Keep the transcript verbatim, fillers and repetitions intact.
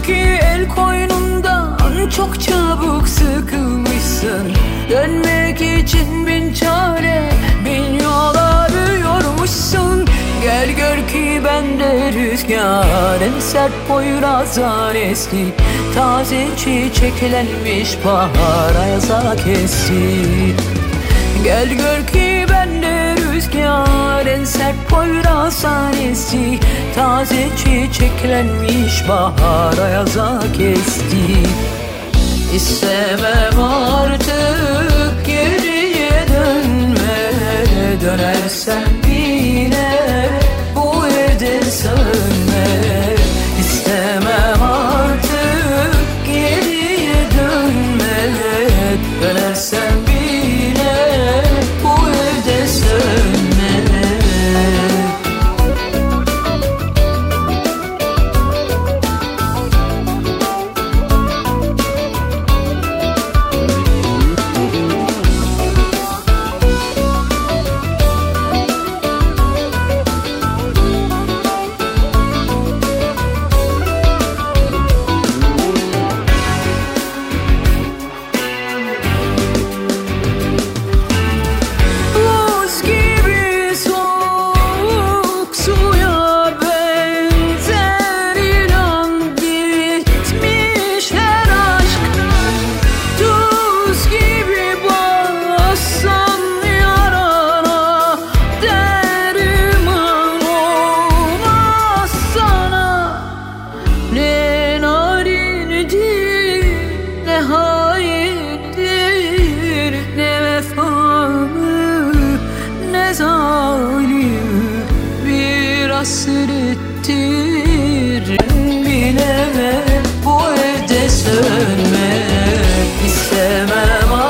ki el koynundan çok çabuk sıkılmışsın. Dönmek için bin çare, bin yol arıyormuşsun. Gel gör ki bende rüzgar, en sert Poyraz'dan esti. Taze çiçeklenmiş bahar ayaza kesti. Gel gör ki bende rüzgar, en sert Poyraz'dan esti. Taze çiçeklenmiş bahar ayaza kesti. İstemem artık geriye dönme, dönersen yine bu evde sönme. İstemem artık geriye dönme, dönersen yine bu evde sönme. Ne haindir, ne vefalı, ne zalim bir hasrettir.